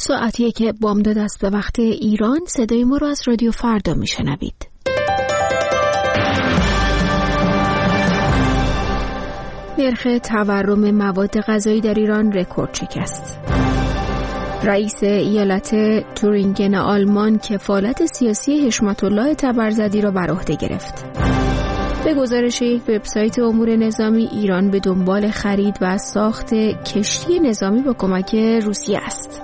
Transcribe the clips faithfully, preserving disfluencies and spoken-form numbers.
ساعت یک بامداد است به وقت ایران. صدای ما رو از رادیو فردا میشنوید. نرخ تورم مواد غذایی در ایران رکورد شکست. رئیس ایالت تورینگن آلمان کفالت سیاسی حشمت الله تبرزدی را بر عهده گرفت. به گزارش یک وبسایت امور نظامی، ایران به دنبال خرید و ساخت کشتی نظامی با کمک روسیه است.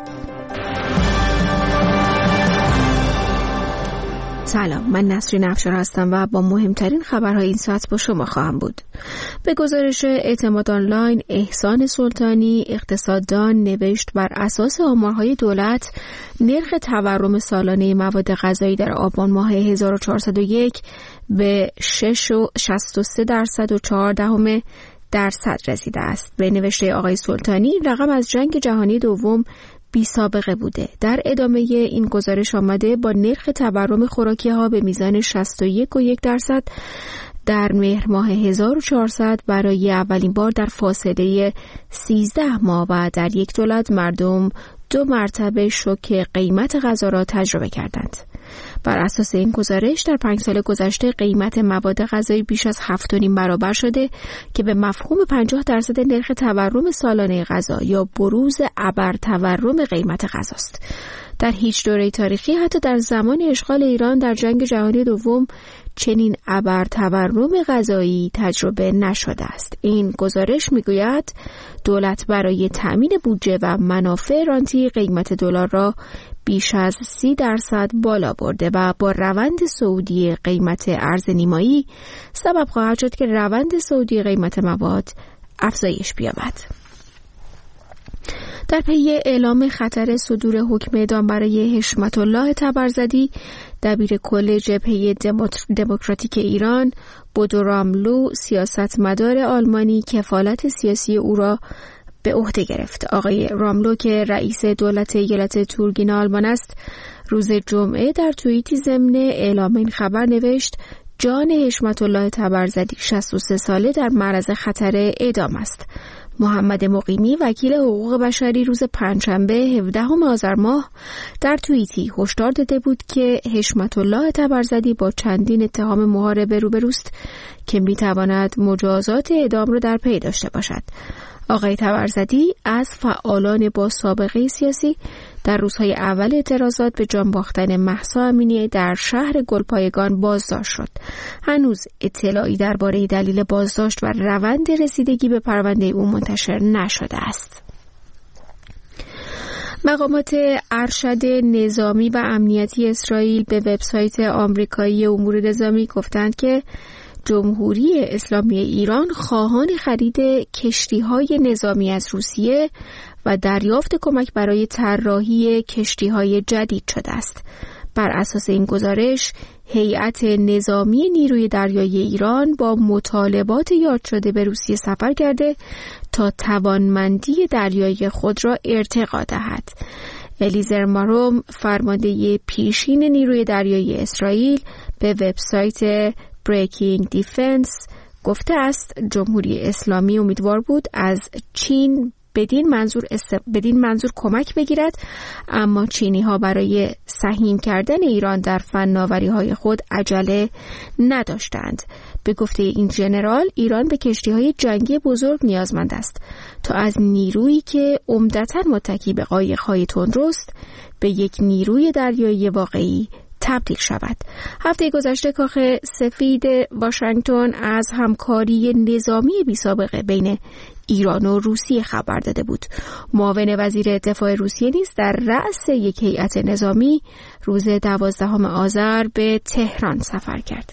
سلام، من نسرین افشار هستم و با مهمترین خبرهای این ساعت با شما خواهم بود. به گزارش اعتماد آنلاین، احسان سلطانی اقتصاددان نوشت بر اساس آمارهای دولت نرخ تورم سالانه مواد غذایی در آبان ماه هزار و چهارصد و یک به شش و شصت و سه درصد و چهار دهم درصد رسیده است. به نوشته آقای سلطانی، رقم از جنگ جهانی دوم بی سابقه بوده. در ادامه این گزارش آمده با نرخ تورم خوراکی ها به میزان شصت و یک و یک درصد در مهر ماه هزار و چهارصد برای اولین بار در فاصله سیزده ماه و در یک دولت مردم دو مرتبه شوک قیمت غذا را تجربه کردند. بر اساس این گزارش در پنج سال گذشته قیمت مواد غذایی بیش از هفت و نیم برابر شده که به مفهوم پنجاه درصد نرخ تورم سالانه غذا یا بروز ابر تورم قیمت غذاست. در هیچ دوره تاریخی، حتی در زمان اشغال ایران در جنگ جهانی دوم، چنین ابر تورم غذایی تجربه نشده است. این گزارش میگوید دولت برای تأمین بودجه و منافع رانتی قیمت دلار را بیش از سی درصد بالا برده و با روند صعودی قیمت ارز نیمایی سبب خواهد شد که روند صعودی قیمت مواد افزایش بیابد. در پی اعلام خطر صدور حکم اعدام برای حشمت الله تبرزدی، دبیر کل جبهه دموکراتیک ایران، بودو راملو، سیاستمدار آلمانی، کفالت سیاسی او را به عهده گرفت. آقای راملو که رئیس دولت ایالت تورینگن آلمان است، روز جمعه در توییتی ضمن اعلام این خبر نوشت جان حشمت الله تبرزدی شصت و سه ساله در معرض خطر اعدام است. محمد مقیمی، وکیل حقوق بشری، روز پنجشنبه هفدهم آذر ماه در توییتی هشدار داده بود که حشمت الله تبرزدی با چندین اتهام محاربه روبروست که میتواند مجازات اعدام را در پی داشته باشد. آقای تبرزدی از فعالان با سابقه سیاسی در روزهای اول اعتراضات به جان باختن مهسا امینی در شهر گلپایگان بازداشت شد. هنوز اطلاعی درباره دلیل بازداشت و روند رسیدگی به پرونده او منتشر نشده است. مقامات ارشد نظامی و امنیتی اسرائیل به وبسایت آمریکایی امور نظامی گفتند که جمهوری اسلامی ایران خواهان خرید کشتی‌های نظامی از روسیه و دریافت کمک برای طراحی کشتی‌های جدید شده است. بر اساس این گزارش، هیئت نظامی نیروی دریایی ایران با مطالبات یاد شده به روسیه سفر کرده تا توانمندی دریایی خود را ارتقا دهد. الیزر ماروم، فرمانده پیشین نیروی دریایی اسرائیل، به وبسایت Breaking Defense گفته است جمهوری اسلامی امیدوار بود از چین بدین منظور است... بدین منظور کمک بگیرد، اما چینی ها برای سهیم کردن ایران در فناوری های خود عجله نداشتند. به گفته این ژنرال، ایران به کشتی های جنگی بزرگ نیازمند است تا از نیرویی که عمدتاً متکی به قایق های تندرست به یک نیروی دریایی واقعی تبدیل شود. هفته گذشته کاخ سفید واشنگتن از همکاری نظامی بی سابقه بین ایران و روسیه خبر داده بود. معاون وزیر دفاع روسیه نیز در رأس یک هیئت نظامی روز دوازدهم آذر به تهران سفر کرد.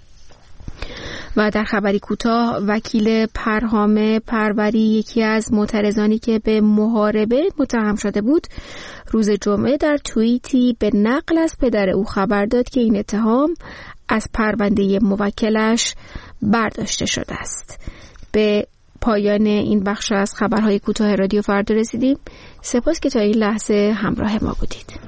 و در خبری کوتاه، وکیل پرهام پروری، یکی از معترضانی که به محاربه متهم شده بود، روز جمعه در توییتی به نقل از پدر او خبر داد که این اتهام از پرونده موکلش برداشته شده است. به پایان این بخش از خبرهای کوتاه رادیو فردا رسیدیم. سپاس که تا این لحظه همراه ما بودید.